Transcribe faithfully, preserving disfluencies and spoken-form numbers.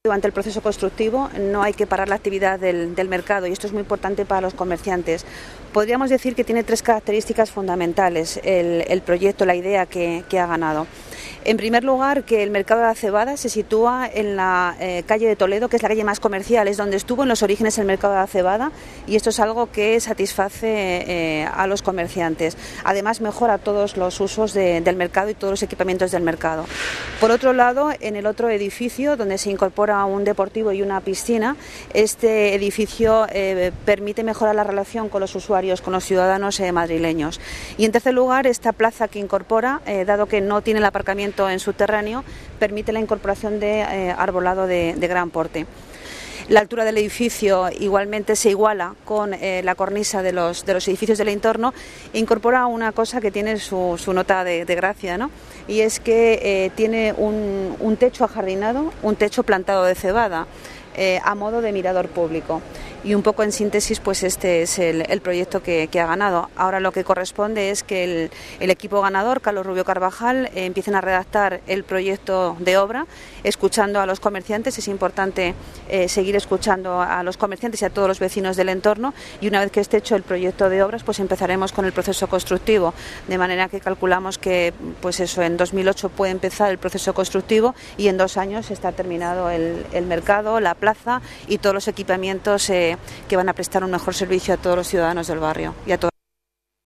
Durante el proceso constructivo no hay que parar la actividad del, del mercado y esto es muy importante para los comerciantes. Podríamos decir que tiene tres características fundamentales el, el proyecto, la idea que, que ha ganado. En primer lugar, que el mercado de la cebada se sitúa en la eh, calle de Toledo, que es la calle más comercial, es donde estuvo en los orígenes el mercado de la cebada y esto es algo que satisface eh, a los comerciantes. Además, mejora todos los usos de, del mercado y todos los equipamientos del mercado. Por otro lado, en el otro edificio, donde se incorpora un deportivo y una piscina, este edificio eh, permite mejorar la relación con los usuarios, con los ciudadanos eh, madrileños. Y en tercer lugar, esta plaza que incorpora, eh, dado que no tiene el aparcamiento en subterráneo, permite la incorporación de eh, arbolado de, de gran porte. La altura del edificio igualmente se iguala con eh, la cornisa de los, de los edificios del entorno e incorpora una cosa que tiene su, su nota de, de gracia, ¿no? Y es que eh, tiene un, un techo ajardinado, un techo plantado de cebada, eh, a modo de mirador público. Y un poco en síntesis, pues este es el, el proyecto que, que ha ganado. Ahora lo que corresponde es que el, el equipo ganador, Carlos Rubio Carvajal, eh, empiecen a redactar el proyecto de obra, escuchando a los comerciantes. Es importante eh, seguir escuchando a los comerciantes y a todos los vecinos del entorno. Y una vez que esté hecho el proyecto de obras, pues empezaremos con el proceso constructivo. De manera que calculamos que, pues eso, en dos mil ocho puede empezar el proceso constructivo y en dos años está terminado el, el mercado, la plaza y todos los equipamientos eh, que van a prestar un mejor servicio a todos los ciudadanos del barrio y a todos.